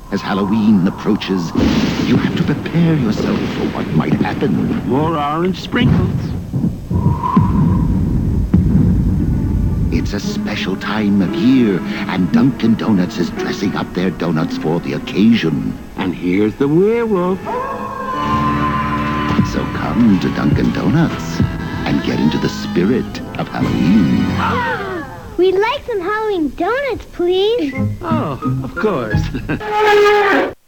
As Halloween approaches, you have to prepare yourself for what might happen. More orange sprinkles. It's a special time of year, and Dunkin' Donuts is dressing up their donuts for the occasion. And here's the werewolf. So come to Dunkin' Donuts and get into the spirit of Halloween. We'd like some Halloween donuts, please. Oh, of course.